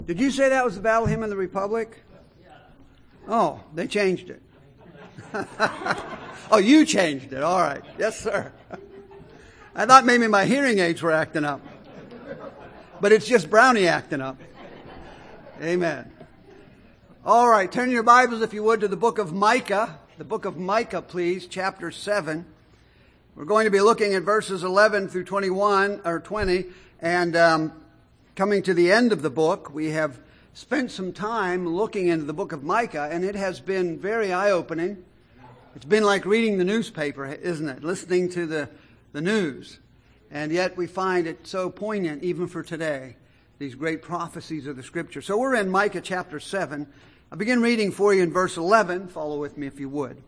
Did you say that was the Battle Hymn of the Republic? Oh, they changed it. Oh, you changed it. All right. Yes, sir. I thought maybe my hearing aids were acting up. But it's just Brownie acting up. Amen. All right. Turn your Bibles, if you would, to the book of Micah. The book of Micah, please, chapter 7. We're going to be looking at verses 11 through 21 or 20. And coming to the end of the book, we have spent some time looking into the book of Micah, and it has been very eye-opening. It's been like reading the newspaper, isn't it? Listening to the news. And yet we find it so poignant even for today, these great prophecies of the Scripture. So we're in Micah chapter 7. I'll begin reading for you in verse 11. Follow with me if you would.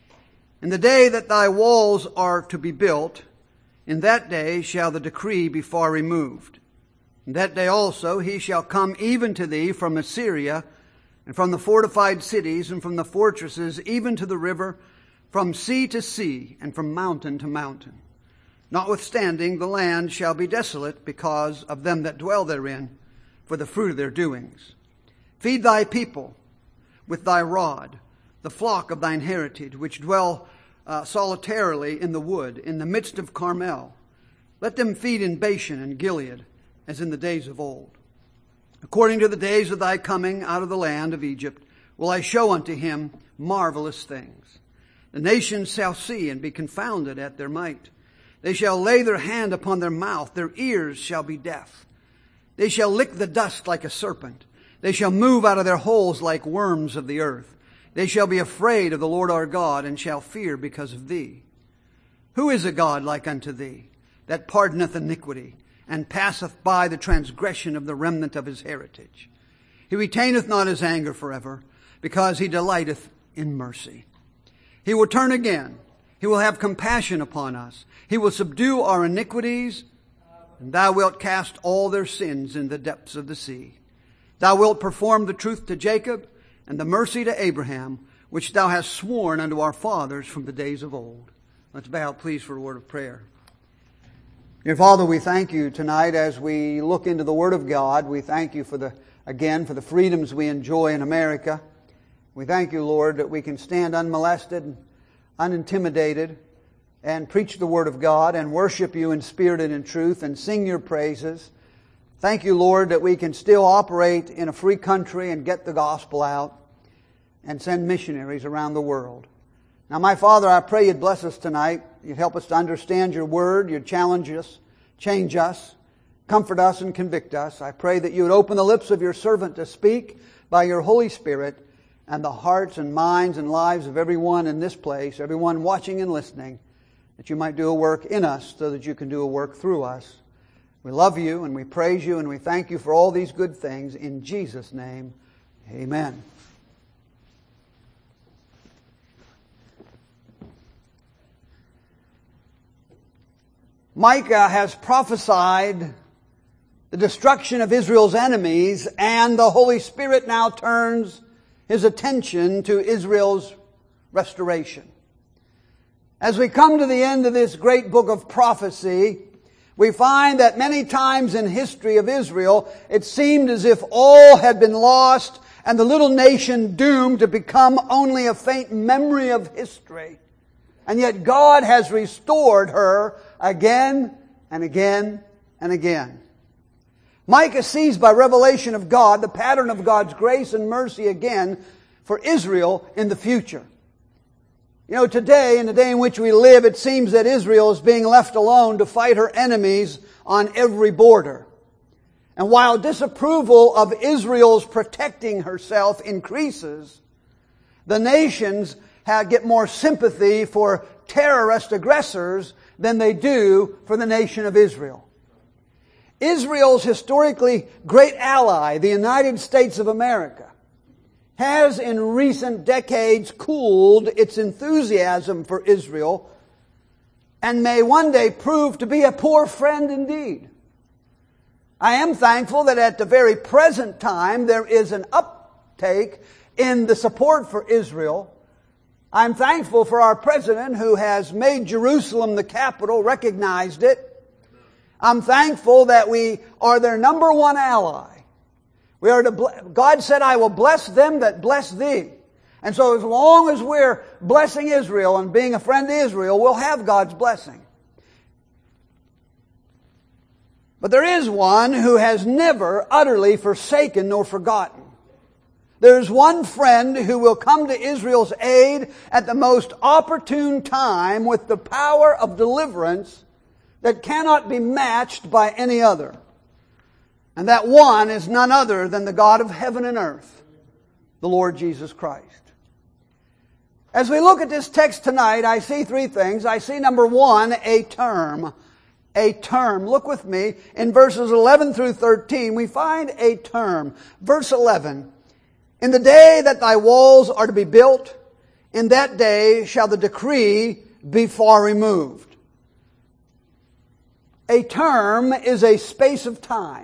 In the day that thy walls are to be built, in that day shall the decree be far removed. In that day also he shall come even to thee from Assyria, and from the fortified cities, and from the fortresses, even to the river, from sea to sea, and from mountain to mountain. Notwithstanding, the land shall be desolate because of them that dwell therein, for the fruit of their doings. Feed thy people with thy rod, the flock of thine heritage, which dwell solitarily in the wood, in the midst of Carmel. Let them feed in Bashan and Gilead, as in the days of old. According to the days of thy coming out of the land of Egypt, will I show unto him marvelous things. The nations shall see and be confounded at their might. They shall lay their hand upon their mouth, their ears shall be deaf. They shall lick the dust like a serpent. They shall move out of their holes like worms of the earth. They shall be afraid of the Lord our God, and shall fear because of thee. Who is a God like unto thee, that pardoneth iniquity, and passeth by the transgression of the remnant of his heritage? He retaineth not his anger forever, because he delighteth in mercy. He will turn again. He will have compassion upon us. He will subdue our iniquities, and thou wilt cast all their sins in the depths of the sea. Thou wilt perform the truth to Jacob, and the mercy to Abraham, which thou hast sworn unto our fathers from the days of old. Let's bow, please, for a word of prayer. Dear Father, we thank you tonight as we look into the Word of God. We thank you for the freedoms we enjoy in America. We thank you, Lord, that we can stand unmolested and unintimidated and preach the Word of God and worship you in spirit and in truth and sing your praises. Thank you, Lord, that we can still operate in a free country and get the gospel out and send missionaries around the world. Now, my Father, I pray you'd bless us tonight. You'd help us to understand your word. You'd challenge us, change us, comfort us, and convict us. I pray that you would open the lips of your servant to speak by your Holy Spirit, and the hearts and minds and lives of everyone in this place, everyone watching and listening, that you might do a work in us so that you can do a work through us. We love you and we praise you and we thank you for all these good things. In Jesus' name, amen. Micah has prophesied the destruction of Israel's enemies, and the Holy Spirit now turns his attention to Israel's restoration. As we come to the end of this great book of prophecy, we find that many times in history of Israel, it seemed as if all had been lost and the little nation doomed to become only a faint memory of history. And yet God has restored her again and again and again. Micah sees by revelation of God the pattern of God's grace and mercy again for Israel in the future. You know, today, in the day in which we live, it seems that Israel is being left alone to fight her enemies on every border. And while disapproval of Israel's protecting herself increases, the nations get more sympathy for terrorist aggressors than they do for the nation of Israel. Israel's historically great ally, the United States of America, has in recent decades cooled its enthusiasm for Israel and may one day prove to be a poor friend indeed. I am thankful that at the very present time there is an uptake in the support for Israel. I'm thankful for our president who has made Jerusalem the capital, recognized it. I'm thankful that we are their number one ally. God said, I will bless them that bless thee. And so as long as we're blessing Israel and being a friend to Israel, we'll have God's blessing. But there is one who has never utterly forsaken nor forgotten. There is one friend who will come to Israel's aid at the most opportune time with the power of deliverance that cannot be matched by any other. And that one is none other than the God of heaven and earth, the Lord Jesus Christ. As we look at this text tonight, I see three things. I see, number one, a term. A term. Look with me. In verses 11 through 13, we find a term. Verse 11. In the day that thy walls are to be built, in that day shall the decree be far removed. A term is a space of time.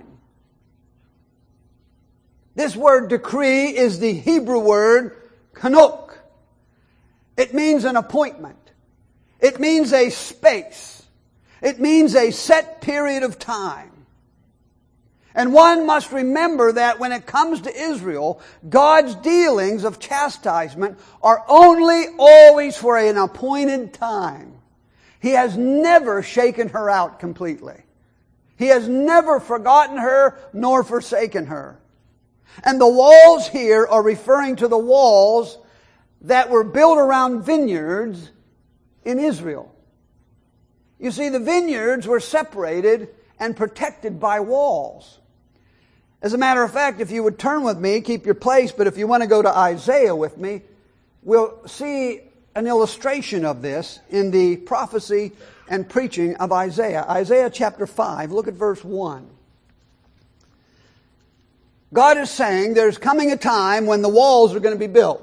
This word decree is the Hebrew word kanok. It means an appointment. It means a space. It means a set period of time. And one must remember that when it comes to Israel, God's dealings of chastisement are only always for an appointed time. He has never shaken her out completely. He has never forgotten her nor forsaken her. And the walls here are referring to the walls that were built around vineyards in Israel. You see, the vineyards were separated and protected by walls. As a matter of fact, if you would turn with me, keep your place, but if you want to go to Isaiah with me, we'll see an illustration of this in the prophecy and preaching of Isaiah. Isaiah chapter 5, look at verse 1. God is saying there's coming a time when the walls are going to be built.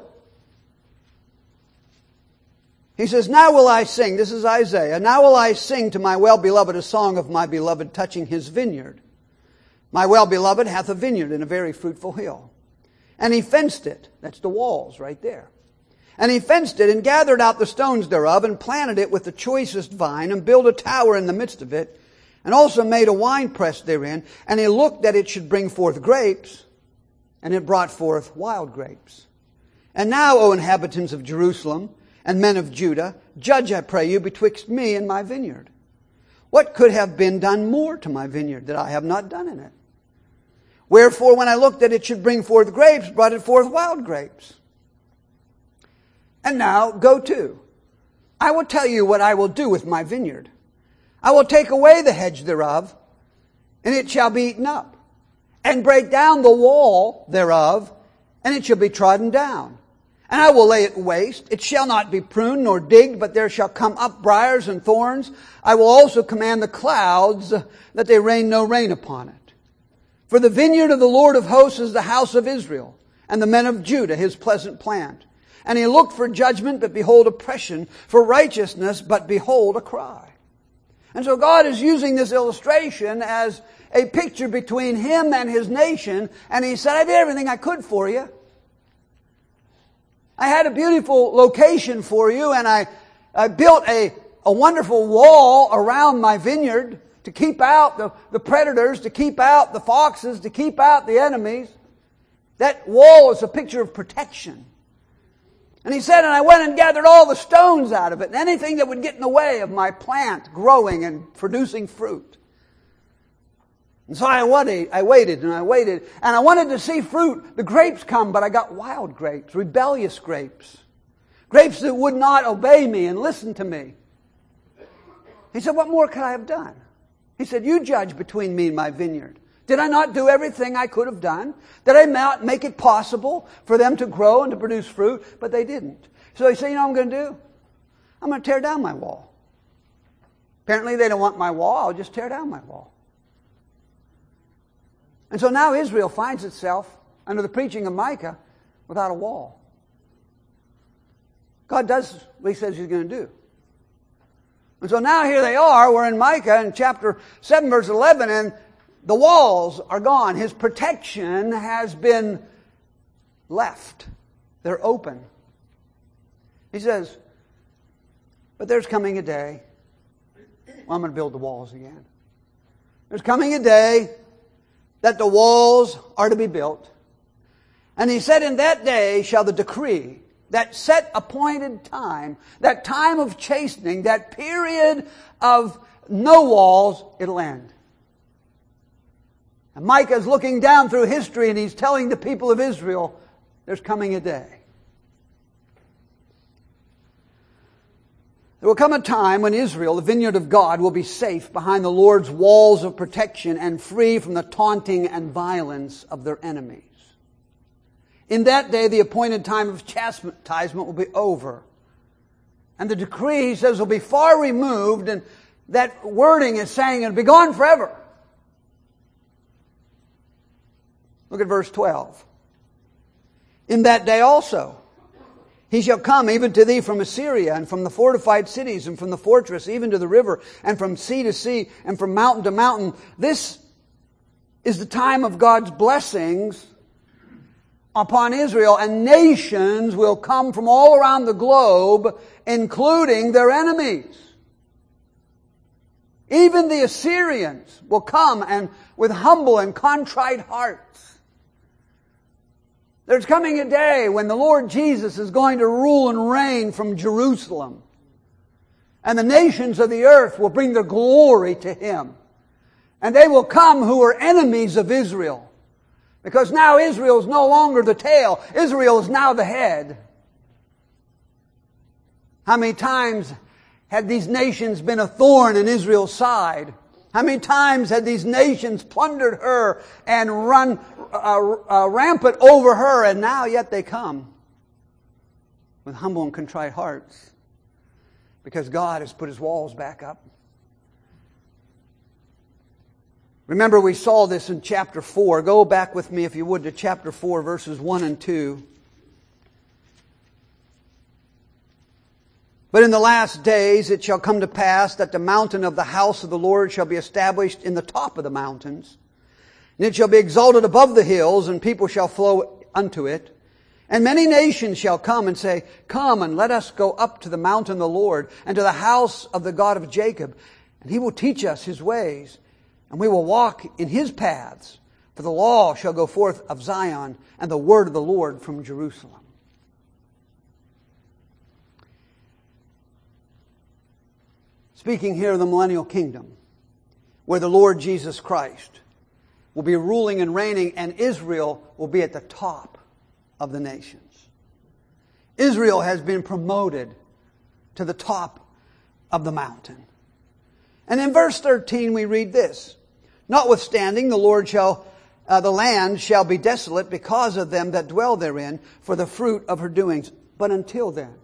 He says, now will I sing, this is Isaiah, now will I sing to my well-beloved a song of my beloved touching his vineyard. My well-beloved hath a vineyard in a very fruitful hill. And he fenced it. That's the walls right there. And he fenced it and gathered out the stones thereof and planted it with the choicest vine and built a tower in the midst of it and also made a winepress therein. And he looked that it should bring forth grapes, and it brought forth wild grapes. And now, O inhabitants of Jerusalem and men of Judah, judge, I pray you, betwixt me and my vineyard. What could have been done more to my vineyard that I have not done in it? Wherefore, when I looked that it should bring forth grapes, brought it forth wild grapes. And now, go to. I will tell you what I will do with my vineyard. I will take away the hedge thereof, and it shall be eaten up, and break down the wall thereof, and it shall be trodden down. And I will lay it waste. It shall not be pruned nor digged, but there shall come up briars and thorns. I will also command the clouds that they rain no rain upon it. For the vineyard of the Lord of hosts is the house of Israel, and the men of Judah his pleasant plant. And he looked for judgment, but behold oppression, for righteousness, but behold a cry. And so God is using this illustration as a picture between him and his nation. And he said, I did everything I could for you. I had a beautiful location for you, and I built a wonderful wall around my vineyard to keep out the predators, to keep out the foxes, to keep out the enemies. That wall is a picture of protection. And he said, and I went and gathered all the stones out of it, and anything that would get in the way of my plant growing and producing fruit. And so I waited, and I wanted to see fruit, the grapes come, but I got wild grapes, rebellious grapes. Grapes that would not obey me and listen to me. He said, what more could I have done? He said, you judge between me and my vineyard. Did I not do everything I could have done? Did I not make it possible for them to grow and to produce fruit? But they didn't. So he said, you know what I'm going to do? I'm going to tear down my wall. Apparently they don't want my wall. I'll just tear down my wall. And so now Israel finds itself, under the preaching of Micah, without a wall. God does what he says he's going to do. And so now here they are. We're in Micah in chapter 7, verse 11, and the walls are gone. His protection has been left. They're open. He says, but there's coming a day when I'm going to build the walls again. There's coming a day that the walls are to be built. And he said, in that day shall the decree, that set appointed time, that time of chastening, that period of no walls, it'll end. And Micah is looking down through history and he's telling the people of Israel, there's coming a day. There will come a time when Israel, the vineyard of God, will be safe behind the Lord's walls of protection and free from the taunting and violence of their enemies. In that day, the appointed time of chastisement will be over. And the decree, he says, will be far removed, and that wording is saying it'll be gone forever. Look at verse 12. In that day also, he shall come even to thee from Assyria, and from the fortified cities, and from the fortress, even to the river, and from sea to sea, and from mountain to mountain. This is the time of God's blessings upon Israel, and nations will come from all around the globe, including their enemies. Even the Assyrians will come and with humble and contrite hearts. There's coming a day when the Lord Jesus is going to rule and reign from Jerusalem. And the nations of the earth will bring their glory to Him. And they will come who are enemies of Israel. Because now Israel is no longer the tail. Israel is now the head. How many times had these nations been a thorn in Israel's side? How many times had these nations plundered her and run rampant over her, and now yet they come with humble and contrite hearts because God has put His walls back up. Remember, we saw this in chapter 4. Go back with me, if you would, to chapter 4, verses 1 and 2. But in the last days it shall come to pass that the mountain of the house of the Lord shall be established in the top of the mountains. And it shall be exalted above the hills, and people shall flow unto it. And many nations shall come and say, Come, and let us go up to the mountain of the Lord, and to the house of the God of Jacob. And He will teach us His ways, and we will walk in His paths. For the law shall go forth of Zion, and the word of the Lord from Jerusalem. Speaking here of the millennial kingdom, where the Lord Jesus Christ will be ruling and reigning, and Israel will be at the top of the nations. Israel has been promoted to the top of the mountain. And in verse 13 we read this, Notwithstanding the land shall be desolate because of them that dwell therein, for the fruit of her doings. But until then.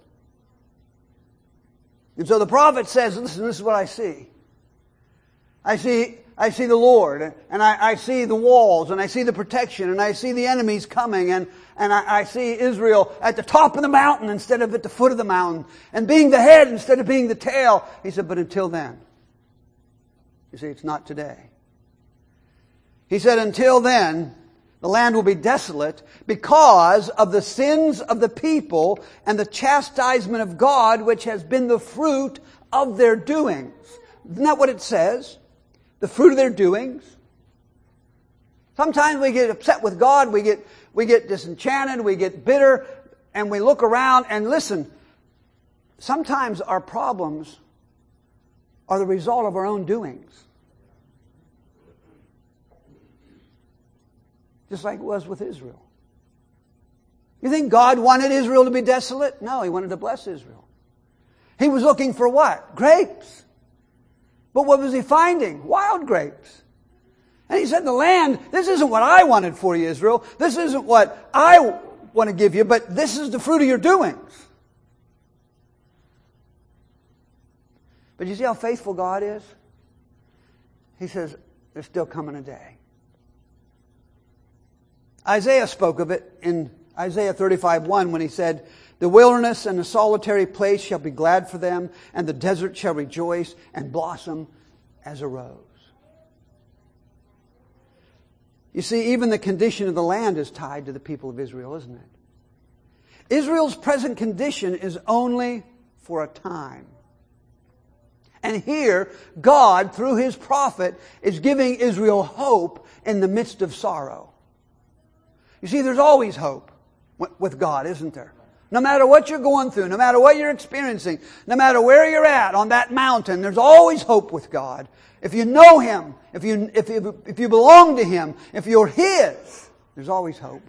And so the prophet says, listen, this is what I see. I see the Lord, and I see the walls, and I see the protection, and I see the enemies coming, and I see Israel at the top of the mountain instead of at the foot of the mountain, and being the head instead of being the tail. He said, but until then. You see, it's not today. He said, until then, the land will be desolate because of the sins of the people and the chastisement of God, which has been the fruit of their doings. Isn't that what it says? The fruit of their doings. Sometimes we get upset with God, we get disenchanted, we get bitter, and we look around and listen. Sometimes our problems are the result of our own doings. Just like it was with Israel. You think God wanted Israel to be desolate? No, He wanted to bless Israel. He was looking for what? Grapes. But what was He finding? Wild grapes. And He said, the land, this isn't what I wanted for you, Israel. This isn't what I want to give you, but this is the fruit of your doings. But you see how faithful God is? He says, there's still coming a day. Isaiah spoke of it in Isaiah 35:1 when he said, the wilderness and the solitary place shall be glad for them, and the desert shall rejoice and blossom as a rose. You see, even the condition of the land is tied to the people of Israel, isn't it? Israel's present condition is only for a time. And here, God, through His prophet, is giving Israel hope in the midst of sorrow. You see, there's always hope with God, isn't there? No matter what you're going through, no matter what you're experiencing, no matter where you're at on that mountain, there's always hope with God. If you know Him, if you belong to Him, if you're His, there's always hope.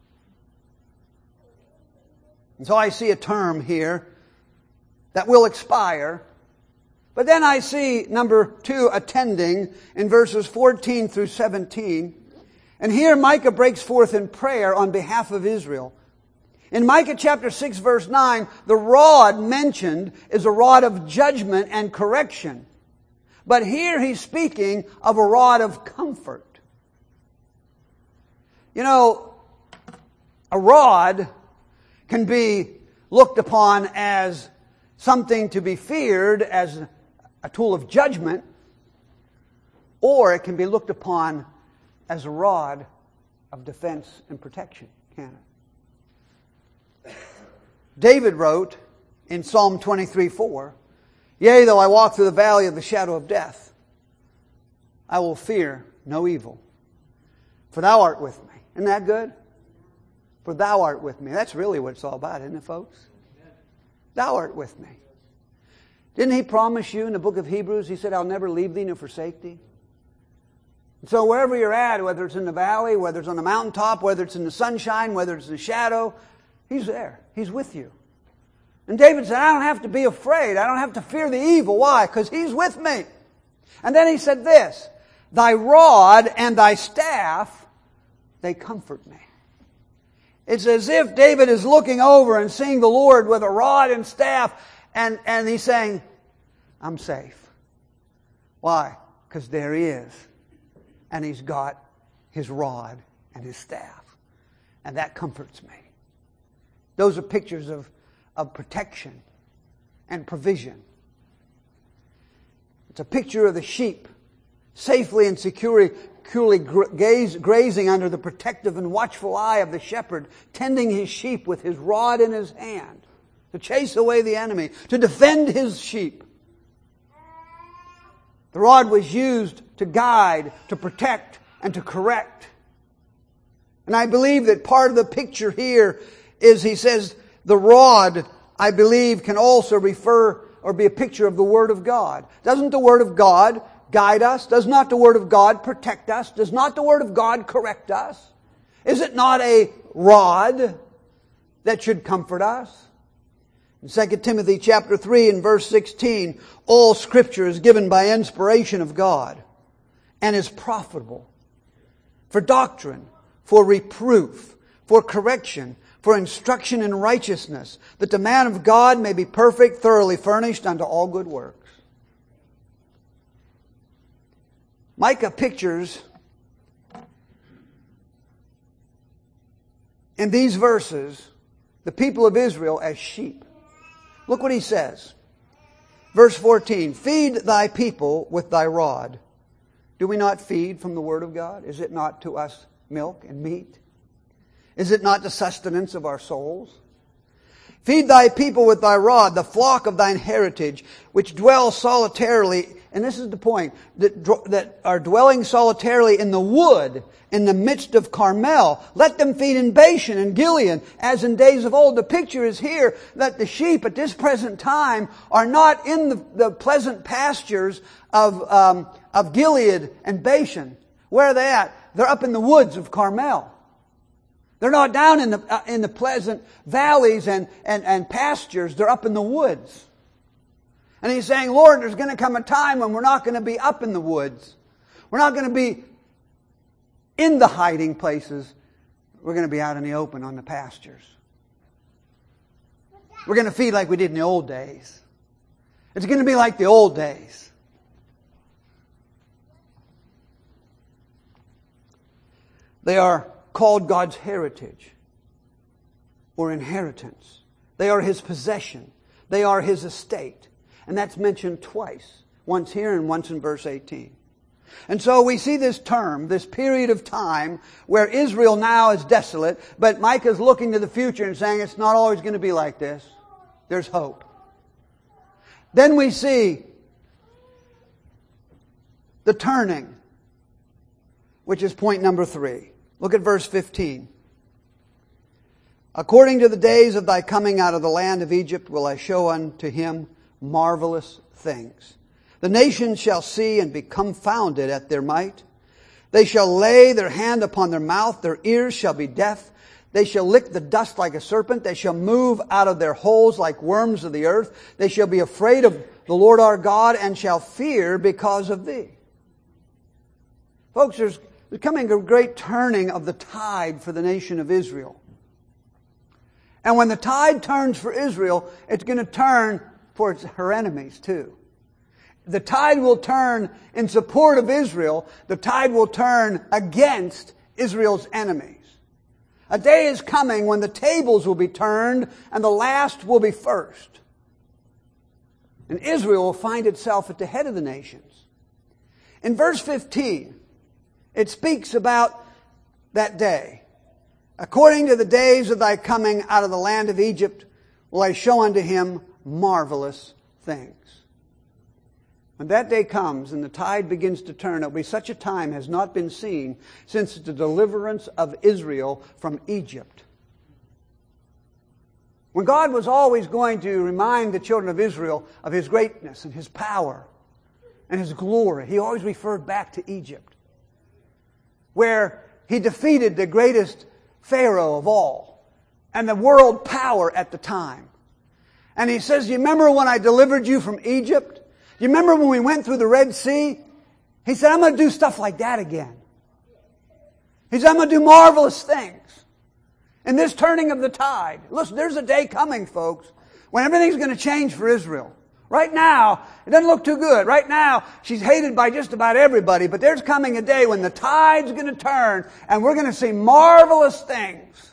And so I see a term here that will expire. But then I see number 2 attending in verses 14 through 17. And here Micah breaks forth in prayer on behalf of Israel. In Micah chapter 6 verse 9, the rod mentioned is a rod of judgment and correction. But here he's speaking of a rod of comfort. You know, a rod can be looked upon as something to be feared, as a tool of judgment, or it can be looked upon as a rod of defense and protection, can it? David wrote in Psalm 23:4, "Yea, though I walk through the valley of the shadow of death, I will fear no evil, for thou art with me." Isn't that good? For thou art with me. That's really what it's all about, isn't it, folks? Thou art with me. Didn't He promise you in the book of Hebrews, He said, "I'll never leave thee nor forsake thee"? And so wherever you're at, whether it's in the valley, whether it's on the mountaintop, whether it's in the sunshine, whether it's in the shadow, He's there. He's with you. And David said, I don't have to be afraid. I don't have to fear the evil. Why? Because He's with me. And then he said this, "Thy rod and thy staff, they comfort me." It's as if David is looking over and seeing the Lord with a rod and staff, and he's saying, I'm safe. Why? Because there He is. And He's got His rod and His staff. And that comforts me. Those are pictures of protection and provision. It's a picture of the sheep safely and securely grazing under the protective and watchful eye of the shepherd, tending his sheep with his rod in his hand to chase away the enemy, to defend his sheep. The rod was used to guide, to protect, and to correct. And I believe that part of the picture here is, he says, the rod, I believe, can also refer or be a picture of the Word of God. Doesn't the Word of God guide us? Does not the Word of God protect us? Does not the Word of God correct us? Is it not a rod that should comfort us? In 2 Timothy chapter 3 and verse 16, all Scripture is given by inspiration of God and is profitable for doctrine, for reproof, for correction, for instruction in righteousness, that the man of God may be perfect, thoroughly furnished unto all good works. Micah pictures in these verses the people of Israel as sheep. Look what he says. Verse 14, "Feed thy people with thy rod." Do we not feed from the Word of God? Is it not to us milk and meat? Is it not the sustenance of our souls? "Feed thy people with thy rod, the flock of thine heritage, which dwell solitarily," and this is the point, that are dwelling solitarily in the wood, in the midst of Carmel. "Let them feed in Bashan and Gilead, as in days of old." The picture is here that the sheep at this present time are not in the pleasant pastures of Gilead and Bashan. Where are they at? They're up in the woods of Carmel. They're not down in the pleasant valleys and pastures. They're up in the woods. And he's saying, Lord, there's going to come a time when we're not going to be up in the woods. We're not going to be in the hiding places. We're going to be out in the open on the pastures. We're going to feed like we did in the old days. It's going to be like the old days. They are called God's heritage or inheritance. They are His possession. They are His estate. And that's mentioned twice. Once here and once in verse 18. And so we see this term, this period of time where Israel now is desolate, but Micah's looking to the future and saying it's not always going to be like this. There's hope. Then we see the turning, which is point number 3. Look at verse 15. According to the days of thy coming out of the land of Egypt will I show unto him marvelous things. The nations shall see and be confounded at their might. They shall lay their hand upon their mouth, their ears shall be deaf. They shall lick the dust like a serpent. They shall move out of their holes like worms of the earth. They shall be afraid of the Lord our God and shall fear because of thee. Folks, there's coming a great turning of the tide for the nation of Israel. And when the tide turns for Israel, it's going to turn for her enemies too. The tide will turn in support of Israel. The tide will turn against Israel's enemies. A day is coming when the tables will be turned and the last will be first. And Israel will find itself at the head of the nations. In verse 15, it speaks about that day. According to the days of thy coming out of the land of Egypt will I show unto him marvelous things. When that day comes and the tide begins to turn, it will be such a time has not been seen since the deliverance of Israel from Egypt. When God was always going to remind the children of Israel of His greatness and His power and His glory, He always referred back to Egypt, where He defeated the greatest Pharaoh of all and the world power at the time. And He says, you remember when I delivered you from Egypt? You remember when we went through the Red Sea? He said, I'm going to do stuff like that again. He said, I'm going to do marvelous things. In this turning of the tide. Listen, there's a day coming, folks, when everything's going to change for Israel. Right now, it doesn't look too good. Right now, she's hated by just about everybody. But there's coming a day when the tide's going to turn and we're going to see marvelous things.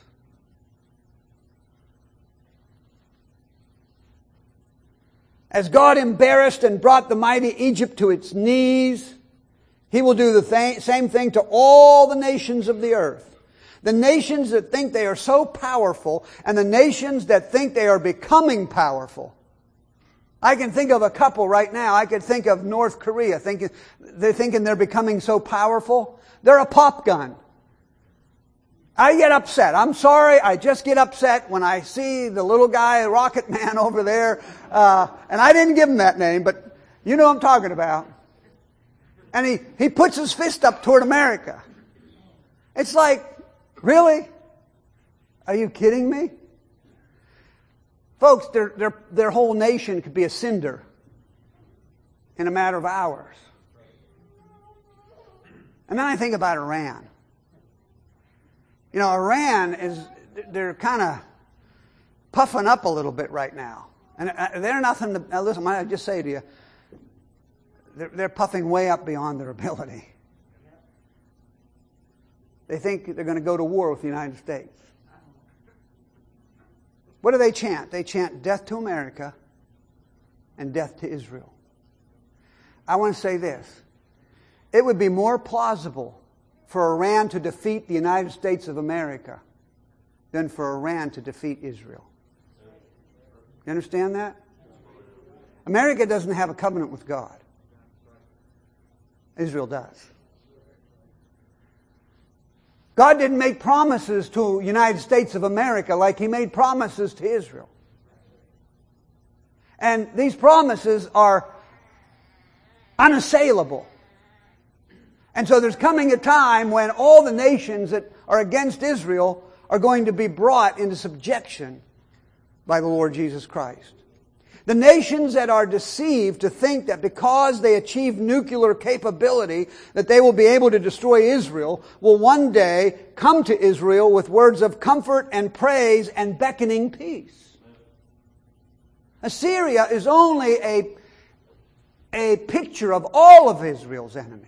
As God embarrassed and brought the mighty Egypt to its knees, He will do the same thing to all the nations of the earth. The nations that think they are so powerful and the nations that think they are becoming powerful. I can think of a couple right now. I could think of North Korea. They're thinking they're becoming so powerful. They're a pop gun. I get upset. I'm sorry. I just get upset when I see the little guy, Rocket Man over there. And I didn't give him that name, but you know what I'm talking about. And he puts his fist up toward America. It's like, really? Are you kidding me? Folks, their whole nation could be a cinder in a matter of hours. And then I think about Iran. You know, Iran they're kind of puffing up a little bit right now. And they're nothing to, listen, I just say to you, they're puffing way up beyond their ability. They think they're going to go to war with the United States. What do they chant? They chant death to America and death to Israel. I want to say this. It would be more plausible for Iran to defeat the United States of America than for Iran to defeat Israel. You understand that? America doesn't have a covenant with God. Israel does. God didn't make promises to the United States of America like He made promises to Israel. And these promises are unassailable. And so there's coming a time when all the nations that are against Israel are going to be brought into subjection by the Lord Jesus Christ. The nations that are deceived to think that because they achieve nuclear capability that they will be able to destroy Israel will one day come to Israel with words of comfort and praise and beckoning peace. Assyria is only a picture of all of Israel's enemies.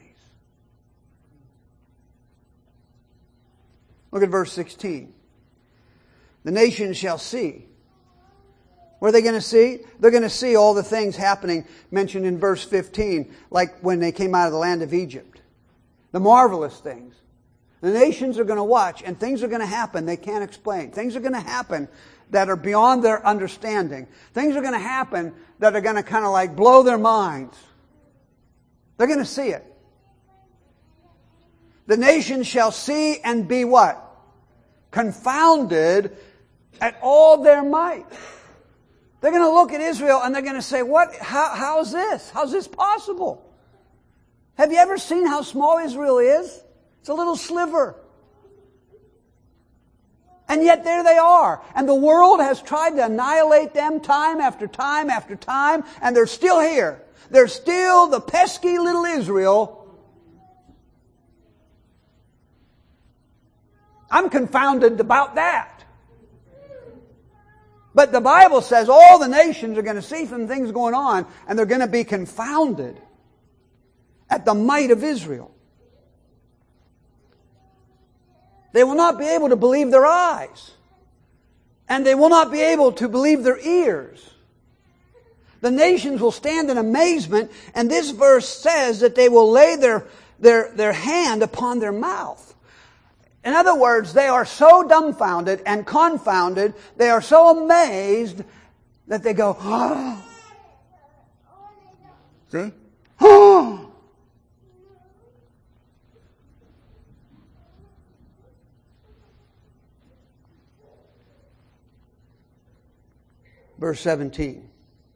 Look at verse 16. The nations shall see. What are they going to see? They're going to see all the things happening mentioned in verse 15, like when they came out of the land of Egypt. The marvelous things. The nations are going to watch, and things are going to happen they can't explain. Things are going to happen that are beyond their understanding. Things are going to happen that are going to kind of like blow their minds. They're going to see it. The nations shall see and be what? Confounded at all their might. They're going to look at Israel and they're going to say, "What? How's this? How's this possible?" Have you ever seen how small Israel is? It's a little sliver. And yet there they are. And the world has tried to annihilate them time after time after time, and they're still here. They're still the pesky little Israel. I'm confounded about that. But the Bible says all the nations are going to see some things going on, and they're going to be confounded at the might of Israel. They will not be able to believe their eyes, and they will not be able to believe their ears. The nations will stand in amazement, and this verse says that they will lay their hand upon their mouth. In other words, they are so dumbfounded and confounded, they are so amazed that they go, "Oh." See? "Oh." Verse 17.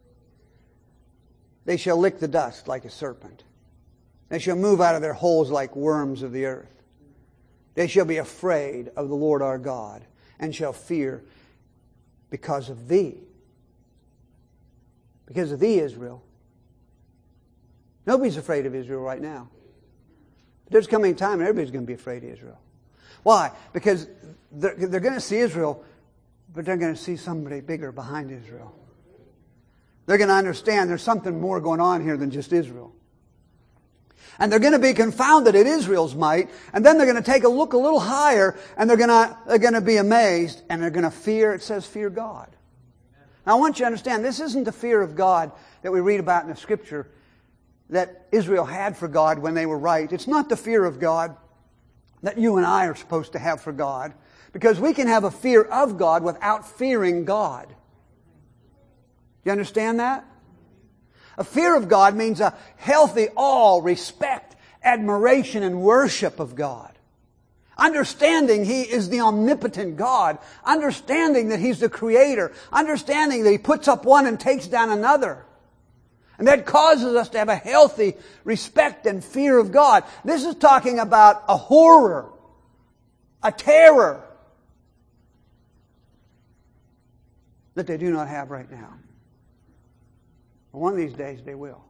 They shall lick the dust like a serpent. They shall move out of their holes like worms of the earth. They shall be afraid of the Lord our God, and shall fear because of thee. Because of thee, Israel. Nobody's afraid of Israel right now. But there's coming a time when everybody's going to be afraid of Israel. Why? Because they're going to see Israel, but they're going to see somebody bigger behind Israel. They're going to understand there's something more going on here than just Israel. And they're going to be confounded at Israel's might, and then they're going to take a look a little higher, and they're going to be amazed, and they're going to fear, it says, fear God. Now I want you to understand, this isn't the fear of God that we read about in the Scripture that Israel had for God when they were right. It's not the fear of God that you and I are supposed to have for God, because we can have a fear of God without fearing God. You understand that? A fear of God means a healthy awe, respect, admiration, and worship of God. Understanding He is the omnipotent God. Understanding that He's the Creator. Understanding that He puts up one and takes down another. And that causes us to have a healthy respect and fear of God. This is talking about a horror, a terror that they do not have right now. But one of these days they will.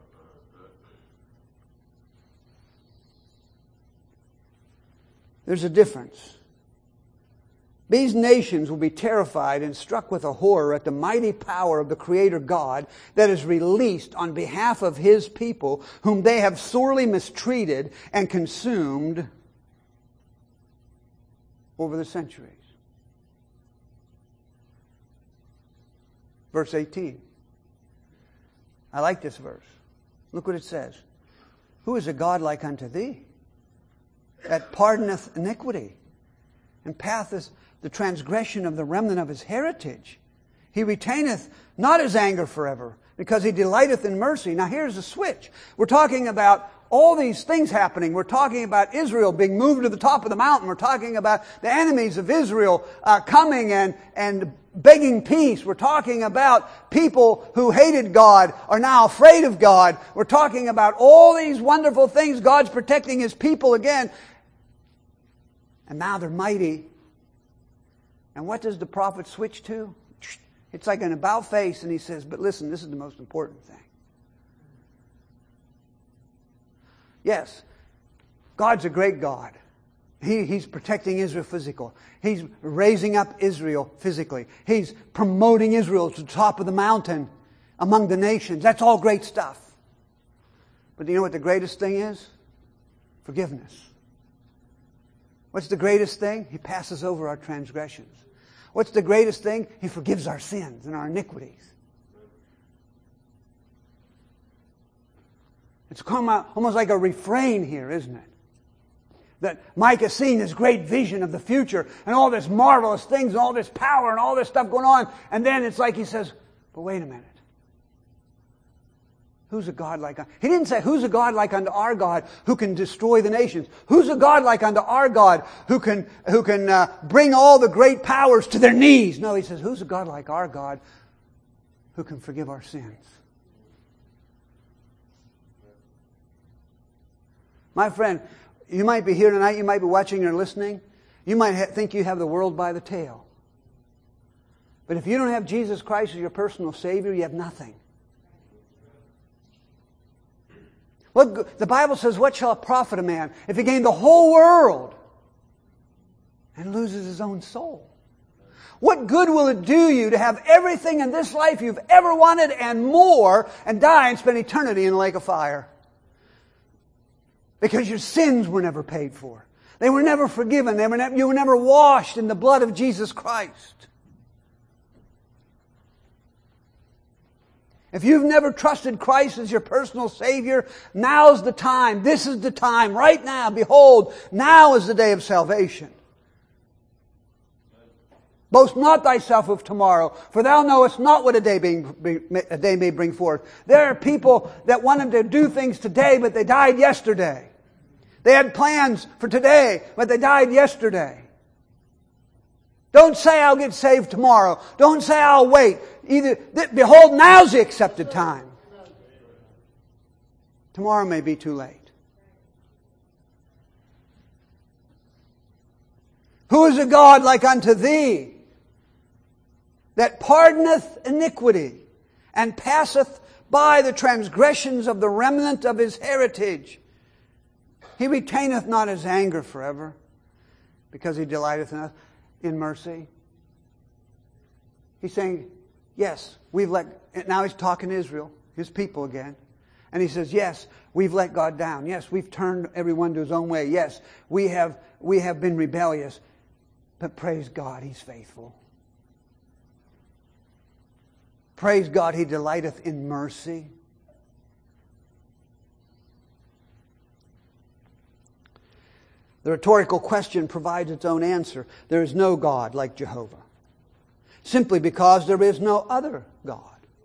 There's a difference. These nations will be terrified and struck with a horror at the mighty power of the Creator God that is released on behalf of His people, whom they have sorely mistreated and consumed over the centuries. Verse 18. I like this verse. Look what it says. Who is a God like unto thee, that pardoneth iniquity, and passeth the transgression of the remnant of His heritage? He retaineth not His anger forever, because He delighteth in mercy. Now here's the switch. We're talking about all these things happening. We're talking about Israel being moved to the top of the mountain. We're talking about the enemies of Israel coming and begging peace. We're talking about people who hated God are now afraid of God. We're talking about all these wonderful things. God's protecting His people again. And now they're mighty. And what does the prophet switch to? It's like an about face, and he says, but listen, this is the most important thing. Yes, God's a great God. He's protecting Israel physically. He's raising up Israel physically. He's promoting Israel to the top of the mountain among the nations. That's all great stuff. But do you know what the greatest thing is? Forgiveness. What's the greatest thing? He passes over our transgressions. What's the greatest thing? He forgives our sins and our iniquities. It's almost like a refrain here, isn't it? That Mike has seen this great vision of the future and all this marvelous things and all this power and all this stuff going on. And then it's like he says, but wait a minute. Who's a God like unto... He didn't say, who's a God like unto our God who can destroy the nations? Who's a God like unto our God who can bring all the great powers to their knees? No, he says, who's a God like our God who can forgive our sins? My friend, you might be here tonight, you might be watching or listening. You might think you have the world by the tail. But if you don't have Jesus Christ as your personal Savior, you have nothing. The Bible says, what shall it profit a man if he gain the whole world and loses his own soul? What good will it do you to have everything in this life you've ever wanted and more and die and spend eternity in a lake of fire? Because your sins were never paid for. They were never forgiven. You were never washed in the blood of Jesus Christ. If you've never trusted Christ as your personal Savior, now's the time. This is the time. Right now, behold, now is the day of salvation. Boast not thyself of tomorrow, for thou knowest not what a day may bring forth. There are people that wanted to do things today, but they died yesterday. They had plans for today, but they died yesterday. Don't say I'll get saved tomorrow. Don't say I'll wait. Behold, now's the accepted time. Tomorrow may be too late. Who is a God like unto thee, that pardoneth iniquity, and passeth by the transgressions of the remnant of his heritage? He retaineth not his anger forever, because he delighteth in mercy. He's saying, yes, now he's talking to Israel, his people again. And he says, yes, we've let God down. Yes, we've turned everyone to his own way. Yes, we have been rebellious. But praise God, he's faithful. Praise God, he delighteth in mercy. The rhetorical question provides its own answer. There is no God like Jehovah. Simply because there is no other God.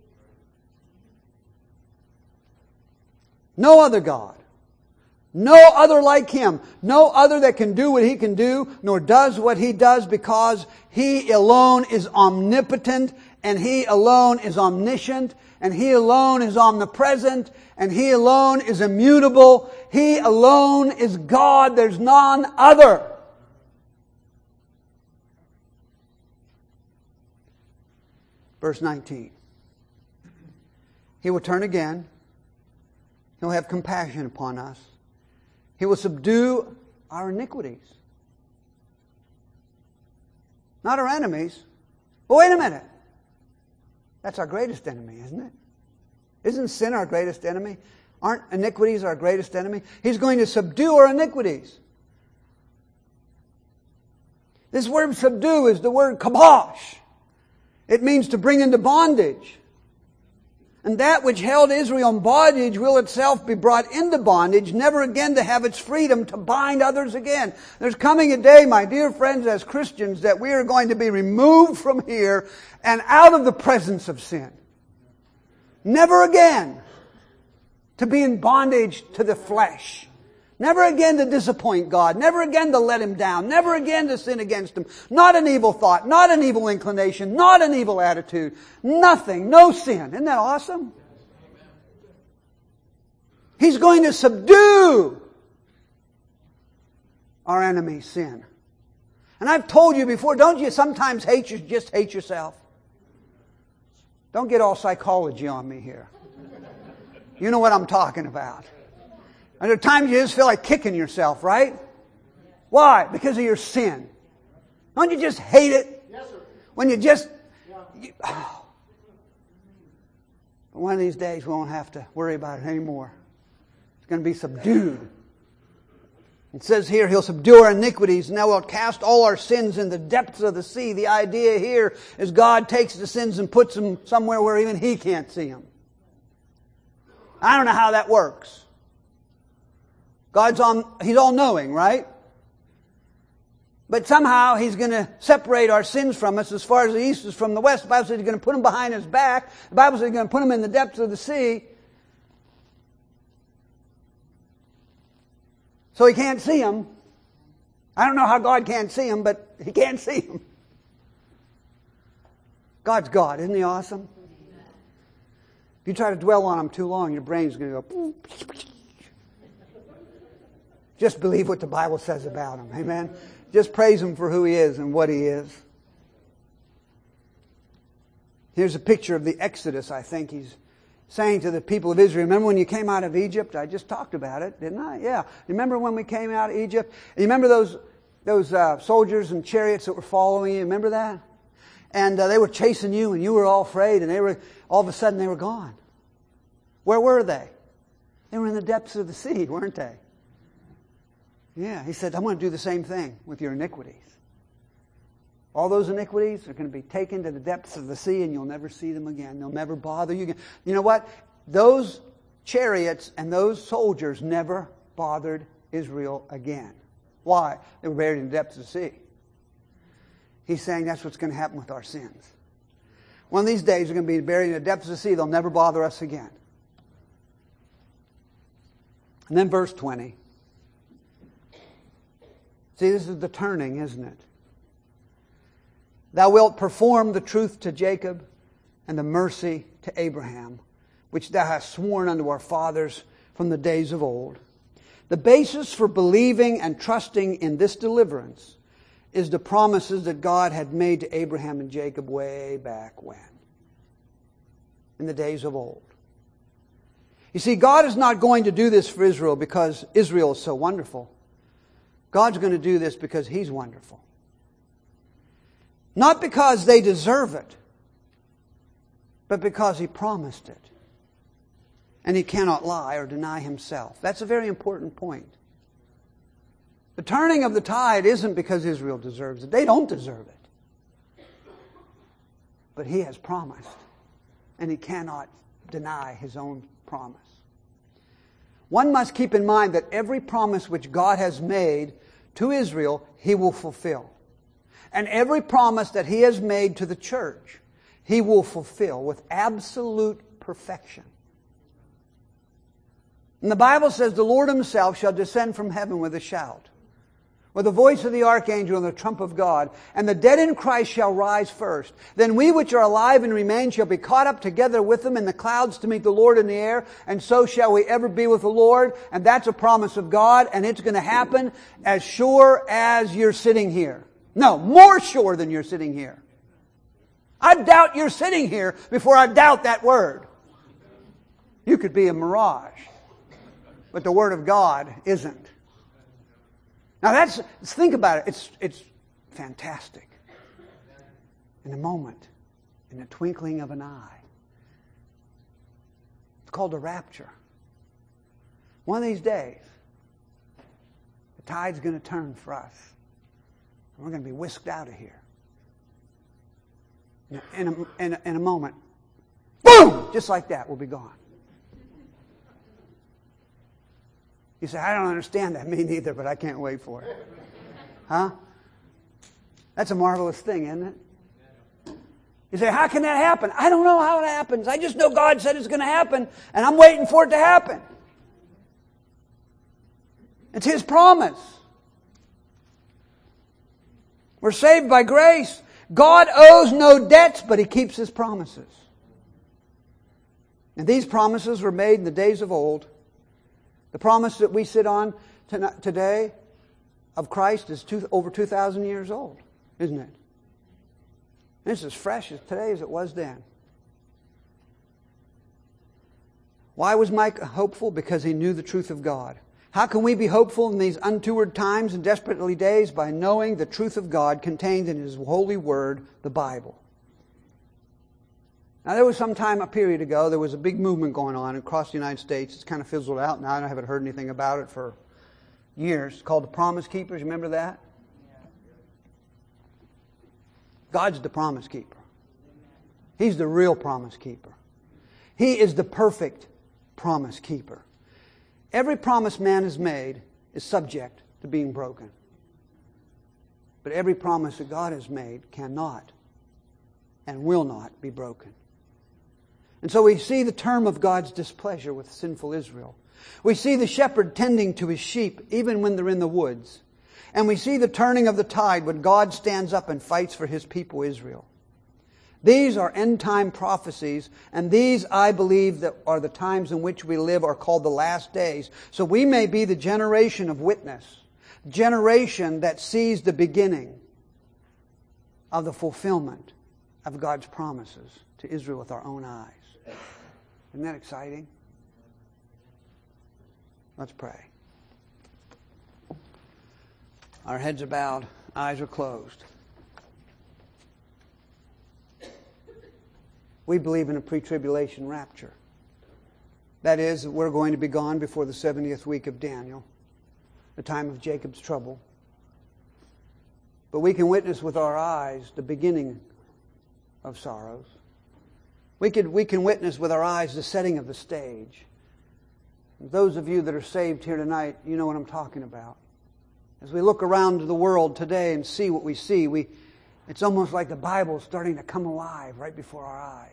No other God. No other like Him. No other that can do what He can do, nor does what He does, because He alone is omnipotent, and He alone is omniscient, and He alone is omnipresent, and He alone is immutable. He alone is God. There's none other. Verse 19. He will turn again. He'll have compassion upon us. He will subdue our iniquities. Not our enemies. But wait a minute. That's our greatest enemy, isn't it? Isn't sin our greatest enemy? Aren't iniquities our greatest enemy? He's going to subdue our iniquities. This word subdue is the word kabosh. It means to bring into bondage. And that which held Israel in bondage will itself be brought into bondage, never again to have its freedom to bind others again. There's coming a day, my dear friends, as Christians, that we are going to be removed from here and out of the presence of sin. Never again to be in bondage to the flesh. Never again to disappoint God. Never again to let Him down. Never again to sin against Him. Not an evil thought. Not an evil inclination. Not an evil attitude. Nothing. No sin. Isn't that awesome? He's going to subdue our enemy, sin. And I've told you before, don't you sometimes just hate yourself? Don't get all psychology on me here. You know what I'm talking about. And there are times you just feel like kicking yourself, right? Why? Because of your sin. Don't you just hate it? Yes, sir. When you just... But one of these days we won't have to worry about it anymore. It's going to be subdued. It says here, He'll subdue our iniquities, and now we'll cast all our sins in the depths of the sea. The idea here is God takes the sins and puts them somewhere where even He can't see them. I don't know how that works. He's all-knowing, right? But somehow He's going to separate our sins from us as far as the east is from the west. The Bible says He's going to put them behind His back. The Bible says He's going to put them in the depths of the sea. So he can't see them. I don't know how God can't see them, but he can't see them. God's God. Isn't he awesome? If you try to dwell on him too long, your brain's going to go... Just believe what the Bible says about him. Amen? Just praise him for who he is and what he is. Here's a picture of the Exodus, I think. He's saying to the people of Israel, remember when you came out of Egypt? I just talked about it, didn't I? Yeah. Remember when we came out of Egypt? And you remember those soldiers and chariots that were following you? Remember that? And they were chasing you and you were all afraid and all of a sudden they were gone. Where were they? They were in the depths of the sea, weren't they? Yeah. He said, I'm going to do the same thing with your iniquities. All those iniquities are going to be taken to the depths of the sea and you'll never see them again. They'll never bother you again. You know what? Those chariots and those soldiers never bothered Israel again. Why? They were buried in the depths of the sea. He's saying that's what's going to happen with our sins. One of these days we're going to be buried in the depths of the sea. They'll never bother us again. And then verse 20. See, this is the turning, isn't it? Thou wilt perform the truth to Jacob and the mercy to Abraham, which thou hast sworn unto our fathers from the days of old. The basis for believing and trusting in this deliverance is the promises that God had made to Abraham and Jacob way back when, in the days of old. You see, God is not going to do this for Israel because Israel is so wonderful. God's going to do this because He's wonderful. Not because they deserve it, but because He promised it. And He cannot lie or deny Himself. That's a very important point. The turning of the tide isn't because Israel deserves it. They don't deserve it. But He has promised. And He cannot deny His own promise. One must keep in mind that every promise which God has made to Israel, He will fulfill. And every promise that He has made to the church, He will fulfill with absolute perfection. And the Bible says the Lord Himself shall descend from heaven with a shout, with the voice of the archangel and the trump of God, and the dead in Christ shall rise first. Then we which are alive and remain shall be caught up together with them in the clouds to meet the Lord in the air, and so shall we ever be with the Lord. And that's a promise of God, and it's going to happen as sure as you're sitting here. No, more sure than you're sitting here. I doubt you're sitting here before I doubt that word. You could be a mirage, but the Word of God isn't. Now let's think about it. It's fantastic. In a moment, in the twinkling of an eye. It's called a rapture. One of these days, the tide's going to turn for us. And we're going to be whisked out of here. In a moment, boom! Just like that, we'll be gone. You say, I don't understand that. Me neither, but I can't wait for it. Huh? That's a marvelous thing, isn't it? You say, how can that happen? I don't know how it happens. I just know God said it's going to happen, and I'm waiting for it to happen. It's His promise. We're saved by grace. God owes no debts, but He keeps His promises. And these promises were made in the days of old. The promise that we sit on today of Christ is over 2,000 years old, isn't it? It's as fresh as today as it was then. Why was Mike hopeful? Because he knew the truth of God. How can we be hopeful in these untoward times and desperately days? By knowing the truth of God contained in His holy word, the Bible. Now, there was a period ago, there was a big movement going on across the United States. It's kind of fizzled out now. I haven't heard anything about it for years. It's called the Promise Keepers. Remember that? God's the promise keeper. He's the real promise keeper. He is the perfect promise keeper. Every promise man has made is subject to being broken. But every promise that God has made cannot and will not be broken. And so we see the term of God's displeasure with sinful Israel. We see the shepherd tending to his sheep even when they're in the woods. And we see the turning of the tide when God stands up and fights for His people Israel. These are end-time prophecies, and these, I believe, that are the times in which we live are called the last days. So we may be the generation of witness, generation that sees the beginning of the fulfillment of God's promises to Israel with our own eyes. Isn't that exciting? Let's pray. Our heads are bowed, eyes are closed. We believe in a pre-tribulation rapture. That is, we're going to be gone before the 70th week of Daniel, the time of Jacob's trouble. But we can witness with our eyes the beginning of sorrows. We can witness with our eyes the setting of the stage. Those of you that are saved here tonight, you know what I'm talking about. As we look around the world today and see what we see, it's almost like the Bible is starting to come alive right before our eyes.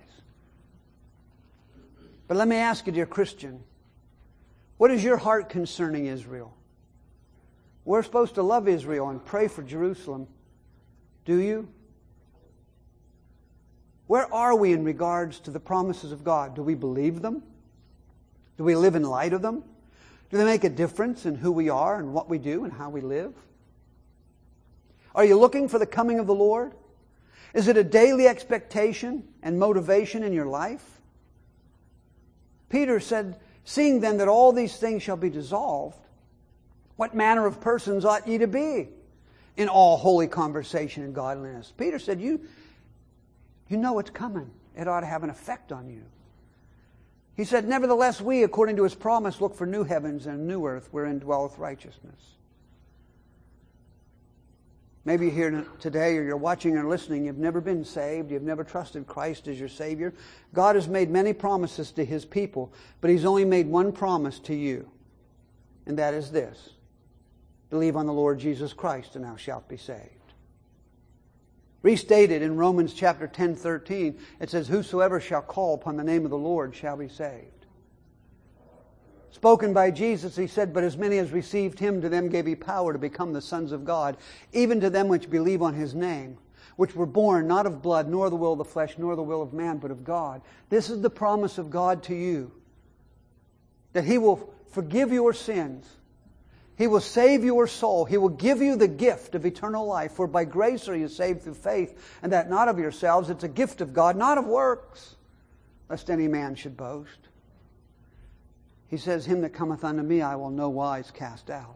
But let me ask you, dear Christian, what is your heart concerning Israel? We're supposed to love Israel and pray for Jerusalem. Do you? Where are we in regards to the promises of God? Do we believe them? Do we live in light of them? Do they make a difference in who we are and what we do and how we live? Are you looking for the coming of the Lord? Is it a daily expectation and motivation in your life? Peter said, "Seeing then that all these things shall be dissolved, what manner of persons ought ye to be in all holy conversation and godliness?" Peter said, you know it's coming. It ought to have an effect on you. He said, "Nevertheless, we, according to His promise, look for new heavens and a new earth wherein dwelleth righteousness." Maybe you're here today, or you're watching or listening, you've never been saved, you've never trusted Christ as your Savior. God has made many promises to His people, but He's only made one promise to you, and that is this: believe on the Lord Jesus Christ, and thou shalt be saved. Restated in Romans chapter 10:13, it says, "Whosoever shall call upon the name of the Lord shall be saved." Spoken by Jesus, He said, "But as many as received Him, to them gave He power to become the sons of God, even to them which believe on His name, which were born not of blood, nor the will of the flesh, nor the will of man, but of God." This is the promise of God to you, that He will forgive your sins. He will save your soul. He will give you the gift of eternal life. For by grace are you saved through faith, and that not of yourselves. It's a gift of God, not of works, lest any man should boast. He says, "Him that cometh unto me I will no wise cast out."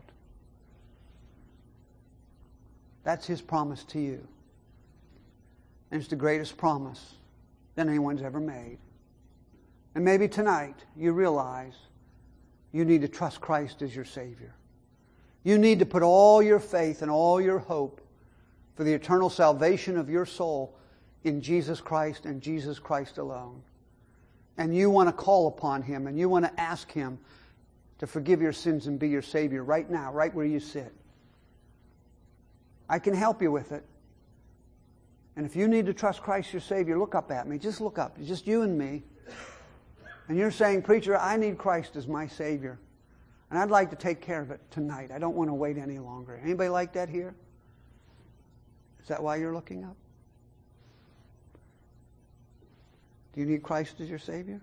That's His promise to you. And it's the greatest promise that anyone's ever made. And maybe tonight you realize you need to trust Christ as your Savior. You need to put all your faith and all your hope for the eternal salvation of your soul in Jesus Christ and Jesus Christ alone. And you want to call upon Him and you want to ask Him to forgive your sins and be your Savior right now, right where you sit. I can help you with it. And if you need to trust Christ your Savior, look up at me. Just look up. It's just you and me. And you're saying, "Preacher, I need Christ as my Savior. And I'd like to take care of it tonight. I don't want to wait any longer." Anybody like that here? Is that why you're looking up? Do you need Christ as your Savior?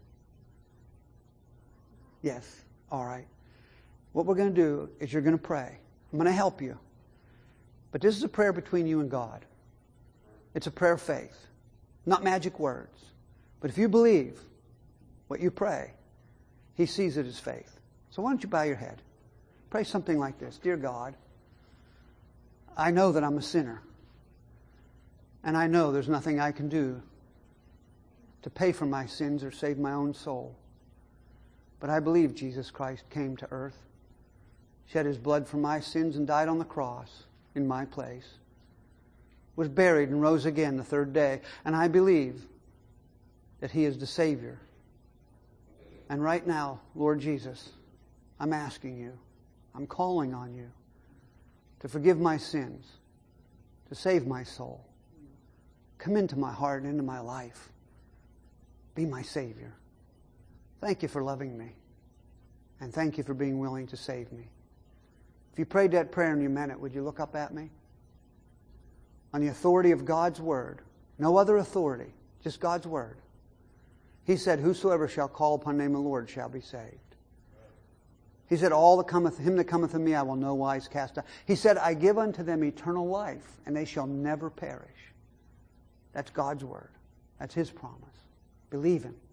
Yes. All right. What we're going to do is you're going to pray. I'm going to help you. But this is a prayer between you and God. It's a prayer of faith. Not magic words. But if you believe what you pray, He sees it as faith. So why don't you bow your head? Pray something like this: "Dear God, I know that I'm a sinner. And I know there's nothing I can do to pay for my sins or save my own soul. But I believe Jesus Christ came to earth, shed His blood for my sins, and died on the cross in my place, was buried and rose again the third day. And I believe that He is the Savior. And right now, Lord Jesus, I'm asking You, I'm calling on You to forgive my sins, to save my soul. Come into my heart and into my life. Be my Savior. Thank You for loving me. And thank you for being willing to save me. If you prayed that prayer and you meant it, would you look up at me? On the authority of God's Word. No other authority. Just God's Word. He said, whosoever shall call upon the name of the Lord shall be saved. He said, him that cometh to me I will no wise cast out. He said, I give unto them eternal life, and they shall never perish. That's God's Word. That's His promise. Believe Him.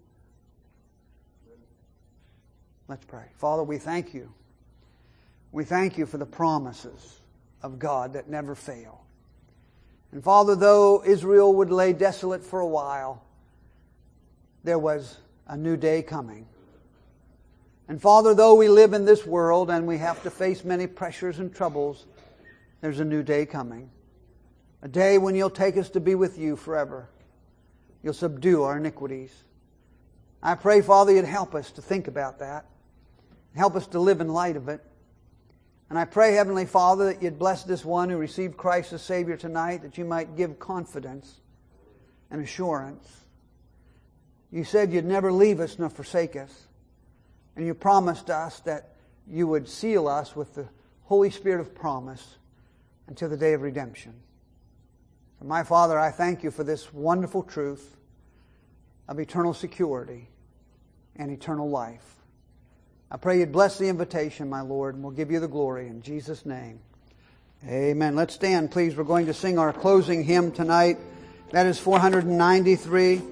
Let's pray. Father, we thank you. We thank you for the promises of God that never fail. And Father, though Israel would lay desolate for a while, there was a new day coming. And Father, though we live in this world and we have to face many pressures and troubles, there's a new day coming. A day when you'll take us to be with you forever. You'll subdue our iniquities. I pray, Father, you'd help us to think about that. Help us to live in light of it. And I pray, Heavenly Father, that you'd bless this one who received Christ as Savior tonight, that you might give confidence and assurance. You said you'd never leave us nor forsake us. And you promised us that you would seal us with the Holy Spirit of promise until the day of redemption. So my Father, I thank you for this wonderful truth of eternal security and eternal life. I pray you'd bless the invitation, my Lord, and we'll give you the glory in Jesus' name. Amen. Let's stand, please. We're going to sing our closing hymn tonight. That is 493.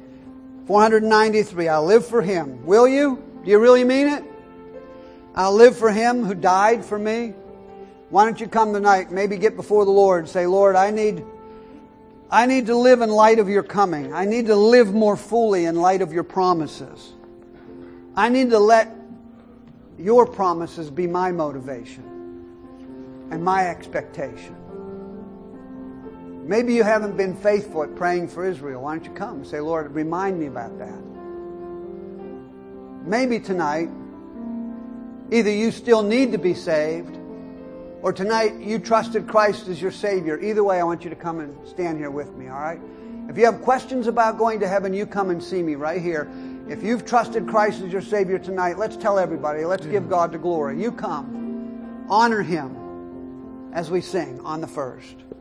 493, I'll live for Him. Will you? Do you really mean it? I'll live for Him who died for me. Why don't you come tonight, maybe get before the Lord and say, Lord, I need to live in light of your coming. I need to live more fully in light of your promises. I need to let your promises be my motivation and my expectation. Maybe you haven't been faithful at praying for Israel. Why don't you come and say, Lord, remind me about that. Maybe tonight, either you still need to be saved, or tonight you trusted Christ as your Savior. Either way, I want you to come and stand here with me, all right? If you have questions about going to heaven, you come and see me right here. If you've trusted Christ as your Savior tonight, let's tell everybody. Let's give God the glory. You come. Honor Him as we sing on the first.